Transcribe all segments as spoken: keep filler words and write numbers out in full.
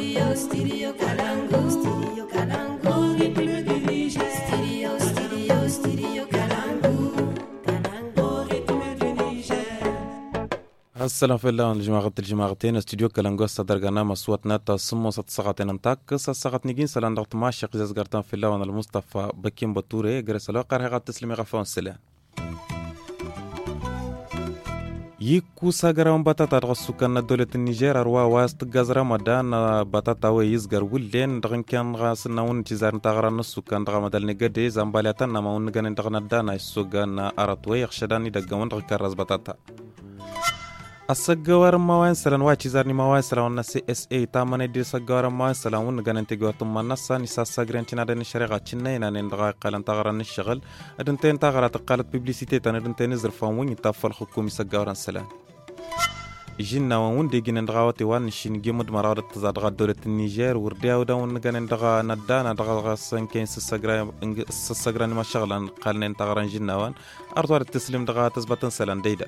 Stereo, stereo Kalangu. Stereo Kalangu. Ritme du Niger. Stereo, stereo, stereo Kalangu. Kalangu. Ritme du Niger. السلام في الله الجماعة الجماعتين استوديو كلانغو صدرنا مصوتنا تصمو ساعتين نتاك ساعات نجين سلام ضغط ماشي قزاز قرطان في الله وانا المصطفى بكين بطوري جرس الوقر هي تسلمي غفون سلا يكو ساغرام باتاتا غسوكان دولة النيجر روا واست غزرا مدان باتاتا ويزغر ولين دغن كان غاسنا ون تزار نتاغرا نسو كان دغا مدال نغدي زامبالياتان ما ون غن دغنا دانا يسوغان اراتوي يخشداني دغون دغ كراز باتاتا السجوار موان سلان واجي زارني موان سلان سي اس اي تامن دي سجوار موان سلان ون غن انت غوتم نسا نسا ساغرنتنا دن شريغا تشنينا ندغا قالن تاغرا الشغل ادنتين تاغرا تقالت بيبليسيتي تن ادنتين زرفون ون يتافل حكومي سجوار سلان جينا ون دي جن ندغاوتي وان شين جيمد مراد تزادغا دولة النيجر ورديا ودا ون غن ندغا ندانا دغا سنكين سسغرا سسغران ما شغلان قالن تاغرا جينا وان ارتوار التسليم دغا تزبطن سلان ديدا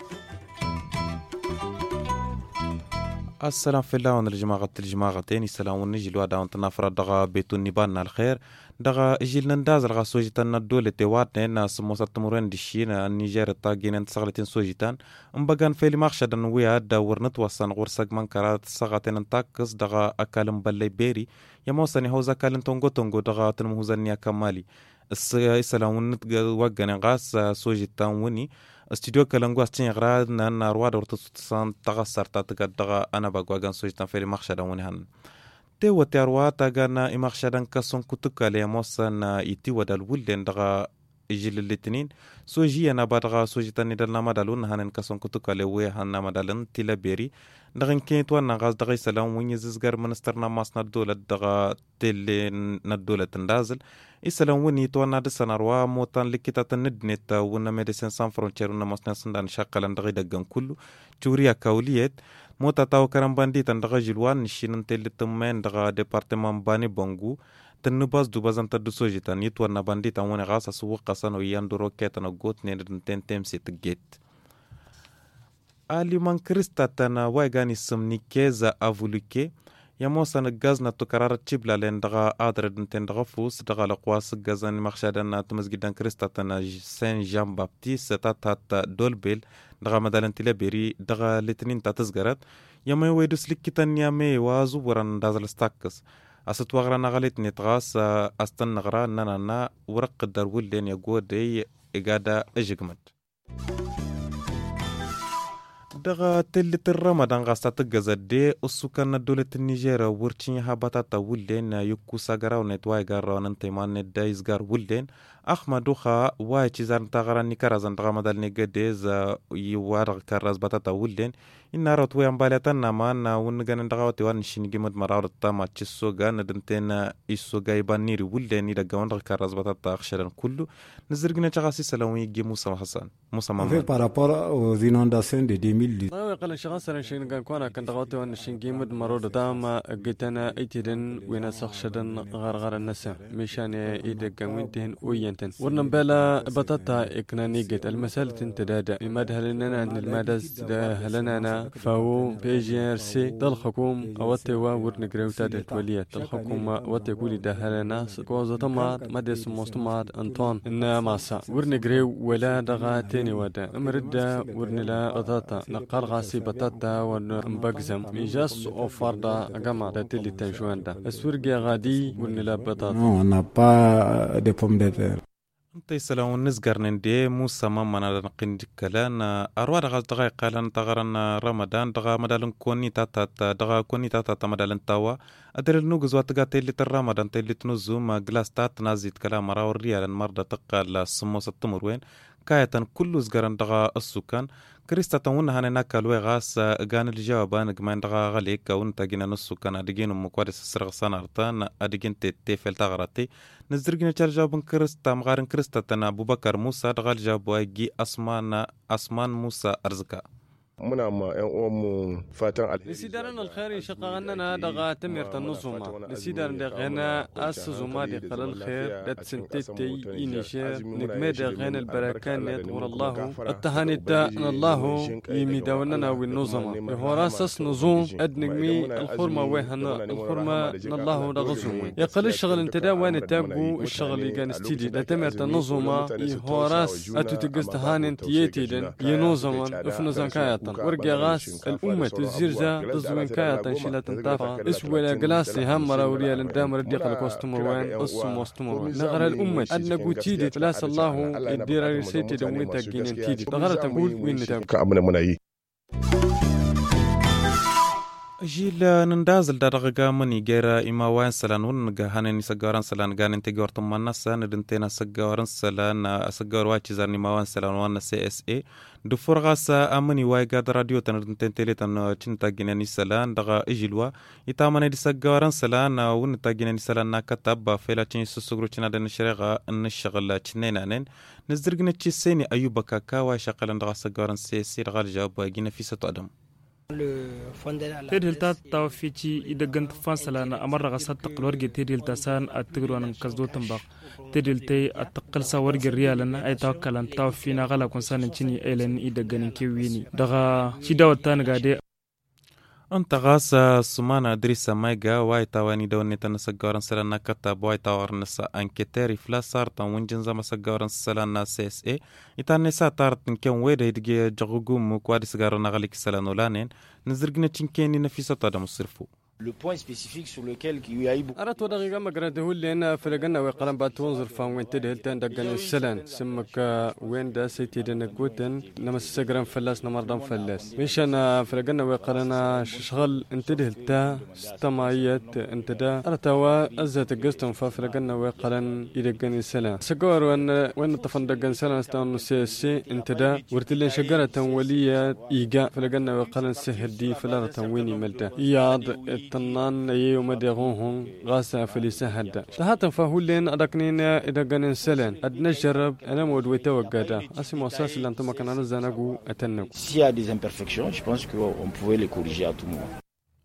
السلام في الله ونرجماغة الجماغتين السلام ونجي الواد وانت نافرة دغا بيتو نيبان الخير دغا جيل ننداز الغا سوجتان الدولة تيواتنا ناس موسط تمرين دشين النيجير التاقين انت سغلتين سوجتان مبقان فيلي مخشد نويا داور نتوصن غورساق منكرات سغتين انتاكس دغا اكالم بالي بيري يموساني هوزا كالن تونغو تونغو دغا تنمهوزانيا كمالي السلام ونتقل وقان غاس سوجتان وني استوديو كلانغو استين غراد نان رواد ورتصان تغسر تتقدغا انا بغواغان سوجتان فيلي مخشد ونهان تي وتيروا تاغانا امخشدان كسون كتكالي موسان ايتي ودال ولدن دغا جيل الاثنين سوجي انا بدغا سوجتان ندلنا مدالون هانن كسون كتكالي وي هاننا مدالن تيلا بيري دغن كيت وانا غاز دغي سلام وين يززغر منسترنا ماسنا الدولة دغا تيلي ندولة تندازل إسلام وني توانا دسنا روا موتان لكتا تندنت ونا ميديسين سان فرونتير ونا ماسنا سندان شاقلان دغي دغن كله توريا كاوليت موتا تاو كرام باندي تندغا جلوان نشين تيلي تمين دغا ديبارتمان باني بونغو تنباز دوبازان تدو سوجتان يتوانا باندي تاواني غاسا سوق سانو ياندو روكيتانا غوت نيردن تين تيمسي تجيت aliman krista tana waigani sumni keza avuluke yamosan gazna to karar chibla len daga adredin ten daga fus daga laqwas gazan makhshadan tmasgidan krista tana saint jean baptiste tata dolbel daga madalan tilaberi daga litnin tatazgarat yamay waydus likitan yamay wazu waran dazal stakas asat wagra nagalit nitgas astan nagra nanana warq darwul len yagode igada ajigmat دغا تلت الرمضان غاسات غزدي السكان دولة النيجر ورتشين هاباتا ولين يكو ساغرا ونتواي غارون انتمان دايز غار ولين احمد خا واي تشزان تغرا نيكرازان دغا مدال نيغديز يوار كراز باتا ولين ان رتوي امبالاتنا مان ونغن دغاوتي وان شينغي مد مرار تاما تشسوغا ندنتين يسوغا يبانيري ولين دغا وان كراز باتا خشرن كله نزرغنا تشغاسي سلامي جي موسى حسن موسى ماما par rapport aux inondations de deux mille dix. ما يقال شغاسر شين كان كنا كان دغوتي وان شينغي مد مرار تاما جيتنا ايتيدن وين سخشدن غرغر النسا مشان يدغ وينتين وينتن ورن بلا بطاطا اكنا نيجت المساله تنتداد مدهلنا ان المادز هلنا فهو بي جي ار سي دالحكوم اوتوا ورن جريوتا دتوليه الحكومه وتقولي دهلنا كوزا تمات مدس مستمات انطون ان ماسا ورن جريو ولا دغا تاني ودا امردا ورن لا بطاطا نقر غاسي بطاطا ونبغزم ميجاس اوفردا جما دتلي تنجواندا اسورجي غادي ورن لا بطاطا Non, on n'a pas de pommes de terre. انت سلام نزغرن دي موسى ماما نقند كلان ارواد غاز دغاي قالن تغرن رمضان دغا مدالن كوني تاتا دغا كوني تاتا مدالن تاوا ادر نوغز واتغا تيلي رمضان تيلي تنزوم غلاس تات نازيت كلام راو ريال مرده تقال سمو ستمر وين كايتن كل زغرن دغا السكان كريستا تون هنا ناكلوي غاس غان الجوابان كمان دغا غليك ونتا جينا السكان ادغين مكوادس سرغ سنارتان ادغين تيفل تغرتي نزرغنا ترجابن كريستا مغارن كريستا تنا ابو بكر موسى دغال جابوا جي اسمان اسمان موسى ارزكا muna ma yan uwanmu fatan alheri. Nisidaran alkhairi shaqaqanana daga tamirta nuzuma nisidaran da ghana asuzuma da qalal khair dat sintiti inisha nigme da ghana albarakan yadghur Allah التهاني دا الله يمي داوننا والنظمة هوراسس نظوم أد نجمي الخرمة وهنا الخرمة الله رغزوم يقل الشغل انتدا وين تابو الشغل اللي كان استيدي لا تمرت النظمة هوراس أتو تجس تهاني انتيتي دن ينظما افنزان كايتا ورجع غاس الأمة الزرزة تزوين كايتا شيلة تنتافا اسولا جلاسي هم مراوريا لندام رديق الكوستمر وين الصم وستمر نغر الأمة أد نقول تيدي فلاس الله الدير رسيتي دوين تاجين تيدي نغر تقول وين تاب كأمنا مناي جيل نندازل درجة مني جرا إما وين سلان ونجا هنني سجارن سلان جان انت جورت منا سان دنتنا سجارن سلان سجار واجي زرني ما وين سلان وانا سي اس اي دفرغاس أمني واي قاد راديو تندنتن تلتن تنتا جناني سلان دغا إجلوا يتامن دي سجارن سلان ونتا جناني سلان كتب فيلا تشين سسغرو تشنا دن شرغا نشغل تشنينانن نزرغنا تشيسيني أيوب كاكا واي شغلن دغا سجارن سي سي دغا جواب جينا في ستو أدم تدل تاو فيتي إذا كنت فاصلة أنا أمر غصت تقلورج تدل تسان أتقول أنا كزدو تنبق تدل تي أتقل سوارج الريال أنا أي توكل أن تاو فينا غلا كونسان تشيني إيلن إذا كان كويني دغا شيدا وتان قادي أنت غاس سمانا دريسا مايجا واي تاواني دوني تنسجارن سلنا كتاب واي تاورنسا أنكتيري فلاسار تاونجن زما سجارن سلنا سي اس اي يتانسا تارتن كان ويدا يدجي جغوغوم كوادي سجارن غاليك سلانولانين نزرقنا تشنكيني نفيسة تادم الصرفو. Le point spécifique sur lequel il y a eu beaucoup. أردت ودقيقة مقرده لأن فرقنا وقلم باتونزر فان وين تده هلتان دقنا السلان سمك وين دا سيتي دنا قوتن نمس سجران فلاس نمردان فلاس مشان فرقنا وقلنا شغل انتده هلتا استمايت انتدا أرتوا أزت قستم ففرقنا وقلن يدقنا السلان سجور وين وين طفن دقنا السلان استانو سياسي انتدا ورتلين شجرة ولية إيجا فرقنا وقلن سهر دي فلارة ويني ملتا ياض تنان يوم دغوهم غاسا فليسه هدا تهاتن فهولين ادكنين اذا كان سلان ادنجرب انا مود ويتوغدا اسمو اساس اللي انتم كنا نزنقو اتنقو s'il y a des imperfections je pense que on pouvait les corriger à tout moment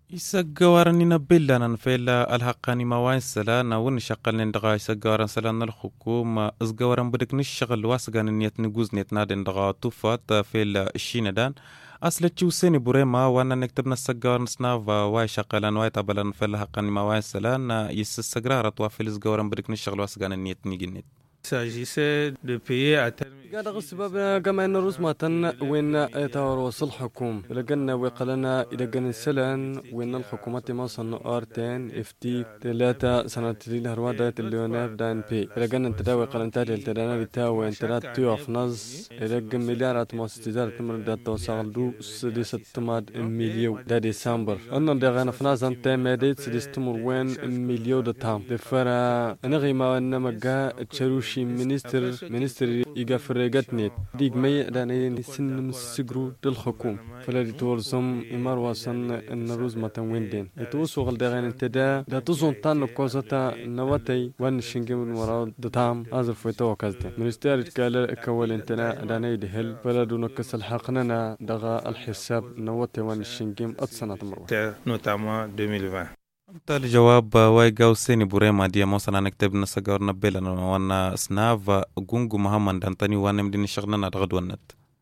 يسجورني نبيلا نفيلا الحقاني ما وين سلان ون شغل ندغا يسجورن سلان الحكومة ازجورن بدك نشغل واسغان نيت نجوز نيت نادن دغا توفات في الشيندان أصل تشوسيني بريما وانا نكتبنا السجار نسناف واي شغلان واي تبلن في الحقاني ما وين سلان يسسجرار توافل ازجورن بدك نشغل واسغان نيت نيجنيت s'agissait de payer à terme. قاعد السبب كما أن رسمة وين يتواصل الحكومة لقنا وقلنا إذا كان السلام وين الحكومة ما صنع أرتين إفتي ثلاثة سنتين هروادات الليونير دان بي لقنا انتداوي قلنا تاجل تدانا بتاوي انتدات تيوف نز لقنا مليارات مؤسسات تمردات توصل دو سديسة تماد مليون دا ديسمبر أنا دغنا فناز أنت مديت سديس تمر وين مليون دتام دفرا نغي ما إنما جاء تشروشي مينستر مينستر يقفر رجتني ديك مي داني سن مسجرو للحكومة فلا تورزم إمار وصن النروز ما تنويندين يتوسو غلدغين انتدا دا تزون تان كوزتا نواتي وان شنجم المراد دتام هذا فيتو كازدين مينستر قال كول انتنا داني دهل فلا دونكس الحقنا دغا الحساب نواتي وان شنجم اتصنات مرو notamment deux mille vingt. تالي جواب واي جاوسيني بوريما دي موسنا نكتب نسجار نبيلا وانا سناف جونجو محمد دانتاني وانا مديني شغلنا دغد ونت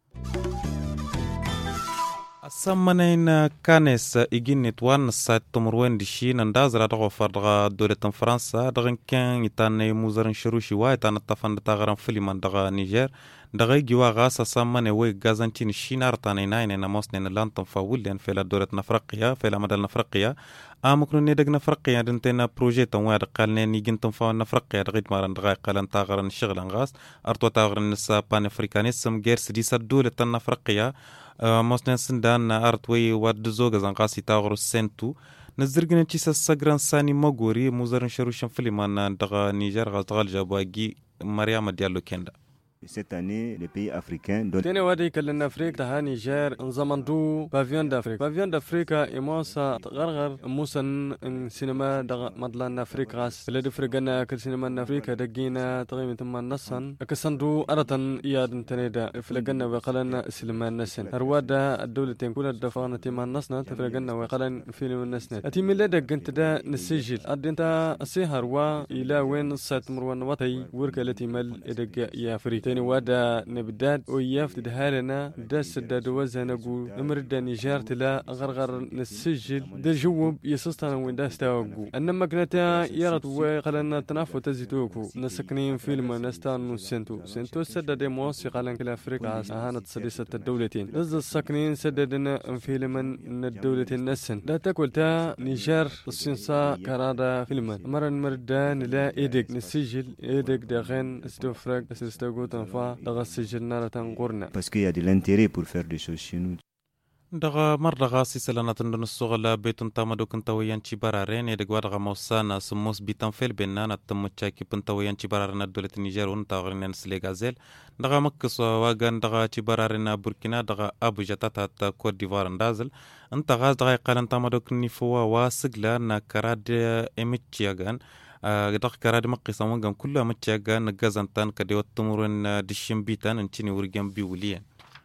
السمنين كانس يجيني توان السايت تمروين دشين اندازر دغو فرغا دولة فرنسا دغن كان يتاني موزرن شروشي واي تان الطفن تاغران فيلمان دغا نيجر دغاي جوا غاسا سامن وي غازانتين شينار تاني ناين نموسنين لانتم فاولين في دولة نفرقيا في مدى نفرقيا امكن ندق نفرقيا دنتنا بروجي تنواد قالنا نيجنتم فا نفرقيا دغيت مارن دغاي قالن تاغرن شغلن غاس ارتو تاغرن نسا بان افريكانيسم غير سديسا دولة نفرقيا موسنين سندان ارتوي ود زوغ زنقاسي تاغرو سنتو نزرغن تشيسا سغران ساني مغوري موزرن شروشن فيلمان دغا نيجر غاز دغال جاباغي مريم ديالو كندا Cette année, les pays africains donnent. تاني وادي كلن أفريقيا تها نيجر انضمن دو بافيون دافريقيا بافيون دافريقيا إموسا غرغر موسن إن سينما دغ مدلان أفريقيا غاس بلاد أفريقيا كل سينما أفريقيا دقينا تقريبا ثم نصن كسندو أرتن إياد تنيدا فلقنا وقلنا سلمان نسن هروادا الدولتين كلها دفعنا تيمان نصنا تفرقنا وقلنا فيلم النسن أتي ميلادا كنت دا نسجل أدينتا السهر وا إلى وين صات مروان وطي ورك التي مل إدق يا فري تاني وادا نبداد وياف تدهالنا داس دادوزا نقول نمرد نيجار تلا غرغر نسجل دا جوب يسستنا وين داس تاوقو أنما كنتا يارت وقلنا تنافو تزيتوكو نسكنين فيلم نستان سنتو سنتو سدد موسيقى لان كلا أفريقيا هانت صديسة الدولتين نزل السكنين سددنا فيلما من الدولتين نسن لا تقول تا نيجار السنسا كرادا فيلما مرة مردان لا إيدك نسجل إيدك داغن استوفرق استوغو تنفا دغا السجل نارة تنقرنا Parce qu'il y a de l'intérêt pour faire des choses chez nous. دغه مرة غاسي سلانة النصوغ بيتون تامدو كنتويان برارين يدق ودغه موسانا سموس بيتان فيل بينانا تمتشاكي بنتويان برارنا دولة النيجر ونتاغرين نسلي غازيل دغه مكس واغان دغه برارنا بوركينا دغه ابو جتاتا كوت ديفوار اندازل انت غاز دغه قالن تامدو كنيفوا واسغلا نكراد امتشيغان دغه كراد مقيسا وغان كلها متشيغان غازانتان كدي وتمرن دشيم بيتان انتني ورغان بيوليان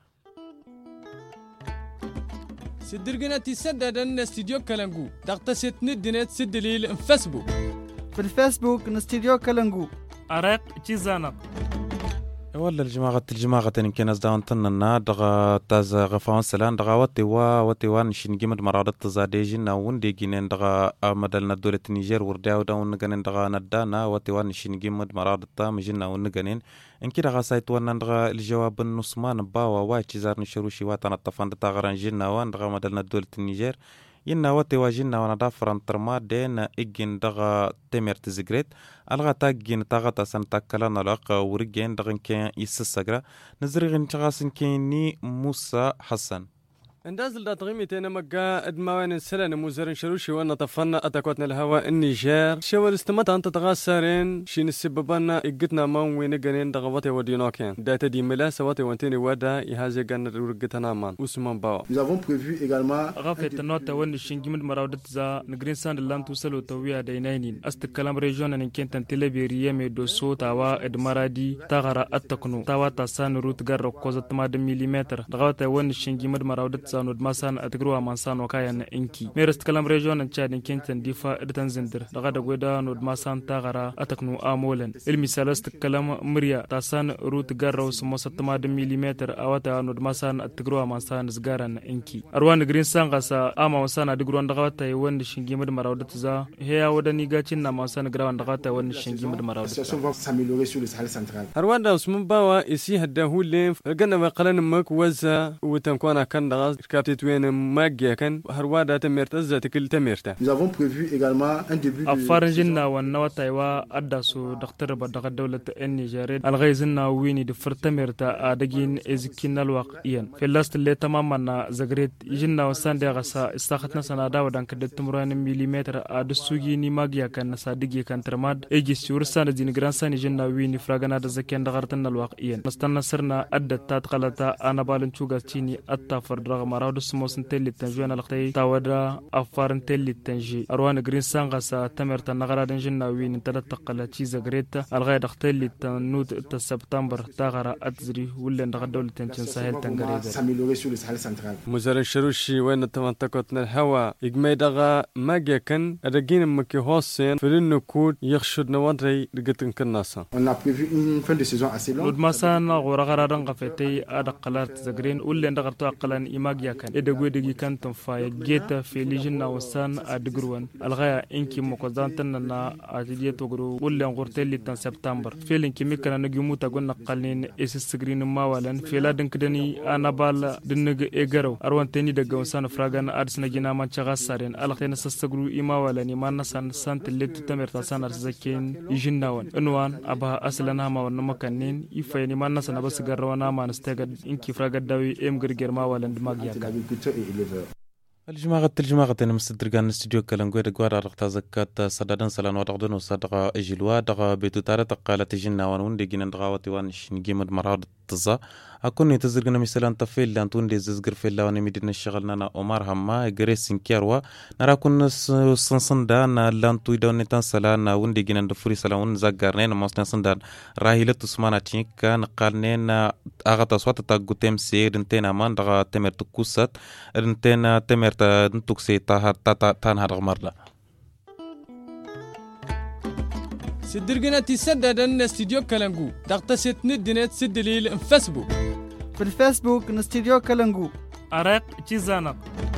سدرجنا تسدد أن استديو كلانجو تغتسل ندنت سدليل فيسبوك في الفيسبوك نستديو كلانجو أرق تيزانا ولا الجماعة الجماعة يمكن أزدان تننا دغا تاز غفان سلان دغا واتي وا واتي وان شنجمد مرادة تزاديجين وون ديجين دغا مدلنا دولة النيجر ورداو دا ونغنين دغا ندانا واتي وان شنجمد مرادة مجينا ونغنين إن كده غاسايت وانا دغا الجواب النصمان باوا واي تشيزار نشروشي واتنا الطفان دتا غران جينا وان دغا مدلنا دولة النيجر ينا واتي واجينا وانا دافران ترما دين إجين دغا تمر تزغريت الغا تاجين تاغتا سان تاكلنا لق ورجين دغن كان يسسغرا نزرغن تغاسن كيني موسى حسن اندازل دا تغيمي تينا مقا ادماوين السلان موزرين شروشي وانا طفنا اتاكوتنا الهواء النيجر شوال استمتا انت تغاسرين شين السببانا اقتنا مان وينقنين دغواتي ودينوكين داتا دي ملا سواتي وانتيني وادا يهازي قان رورقتنا مان وسمان باو Nous avons prévu également غافت النوتا وين الشنجمد مراودت زا نغرين سان اللام توصلوا تويا ديناينين استكلام ريجون ان كنت تنتلبي ريامي دو سو تاوا ادمارادي تاغرا اتكنو تاوا تاسان روت غر كوزت ما مليمتر دغواتي وين الشنجمد مراودت nud masan atgruwa mansan wakayan inki merest kalam region an chadin kintan difa edtan zindir daga da goda nud masan tagara ataknu amolen ilmi salast kalam murya tasan rut garro sumosatma de millimeter awata nud masan atgruwa mansan zgaran inki arwan green sangasa ama wasana digruwan daga wata wanda shingimad marawdat za heya wadani gacin na masan grawan daga wata wanda shingimad marawdat arwan da usman bawa isi hadda hulle ganna wa qalan mak waza watankwana kan daga كابتن وين ماجيا كان هروادا تمرتزة كل تمرته. Nous avons prévu également un début de. أفرجنا والنواتي وأدرسوا دكتور بدر دولة النيجر الغيزنا ويني دفرتمرتا أدجين إزكين الواقعين في اللاست اللي تمامنا زغريت يجنا وساندي غسا استخدنا سنة داودان كدت مران مليمتر أدسوجي نماجيا كان نسادجي كان ترماد إيجي سورسان دين جرانسان يجنا ويني فراغنا دزكين دغرتنا الواقعين نستنى سرنا أدت تاتقلتا أنا بالنشوغا تيني أتفر رغم راود سموس نتلي تنجونا لقتي تاودا أفار نتلي تنجي أروان جرين سانغسا تمرت النغرة دنجنا وين انتدت تقلا تشيزا غريتا الغاية دختلي تنود تسبتمبر تاغرا أتزري ولا نغدول تنجن ساحل تنغريدا مزار الشروشي وين تمنطقتنا الهوا يجمع دغا ماجيا كان رجين مكي هوسين فلنو كود يخشد نوادري رجتن كناسا On a prévu une fin de saison assez longue. لود مسان غورغرا دنغفتي أدقلات زغرين ولا نغرتو أقلان إماجيا كان إدغوي دغي كان تنفاي جيتا في ليجنا وسان أدغروان الغاية إنكي مقدانتنا أتدي تغرو ولا غورتلي تن سبتمبر فيلين كيمي كان نجمو تقول نقلين إس سغرين ماولن فيلا دنكدني أنا بال دنج إجرو أروان تاني دغون سان فراغان أدس نجينا ما تشغسارين ألختين سستغرو إماولن ما نسان سانت اللي تتمر تسان أرزكين يجناون إنوان أبا أصلنا ما ونمكنين يفيني ما نسان بس غروانا ما نستغد إنكي فراغ داوي إم غرغر ماولن دماغيا الجماعة الجماعة نمسدر كان استديو كلنجوي دغوار رقتا زكات صدادن سلان ودغدن وصدغ اجلوا دغ بيتو تاره تقاله تجينا وان دغين دغاوتي وان شنجيمد مراد تزا اكون تزرغنا مثلا تفيل لانتون دي زغر في لا وني مدينا شغلنا عمر هما غريسين كيروا نرا كون سنسن دان لانتو دون تان سلان وان دغين دفري سلان زغرنين مستنسن دان راهيله تسمانا تشين كان قالنين اغا صوت تاغوتم سير انتنا مان دغ تمر تكوسات انتنا تمر نتوكسي تا تا تنهار مرلا سدرجنا تسددن استديو كلنجو دقت ستني دينات سدليل فيسبوك في الفيسبوك نستديو كلنجو أرق تشيزانق